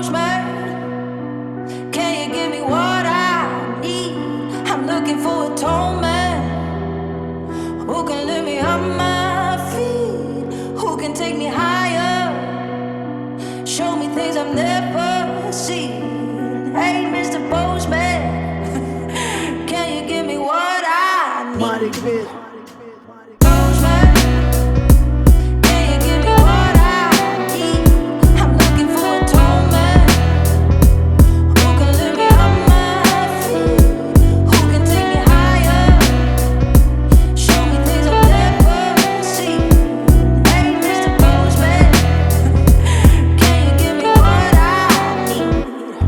Postman, can you give me what I need? I'm looking for a tall man who can lift me up my feet, who can take me higher, show me things I've never seen. Hey, Mr. Postman, can you give me what I need? Postman, can you give me what I need? I'm looking for a tall man who can lift me up my feet, who can take me higher, show me things I've never seen. Hey, Mr. Postman, can you give me what I need?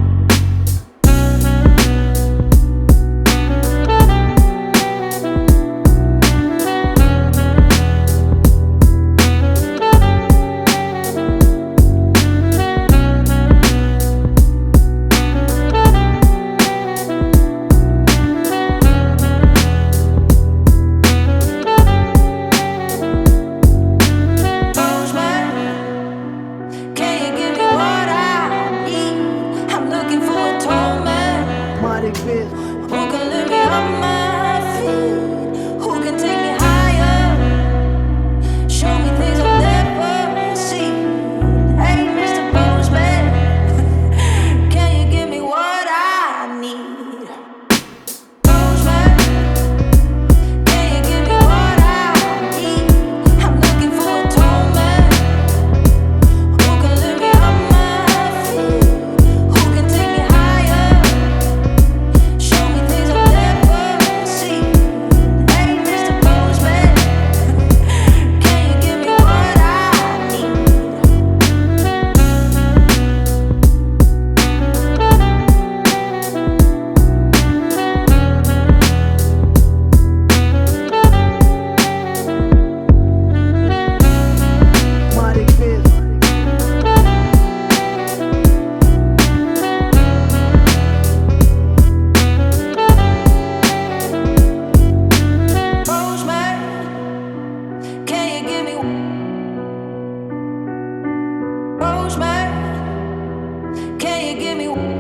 Can you give me what I need? I'm looking for a tall man who can lift me up my feet, who can take me higher, show me things I've never seen. Hey, Mr. Postman, can you give me what I need? Postman, can you give me what I need? I'm looking for a tall man who can lift me up my feet, who can take me higher, show me things I've never seen. Hey, Mr. Postman, can you give me what I need? Postman, can you give me? Postman, can you give me?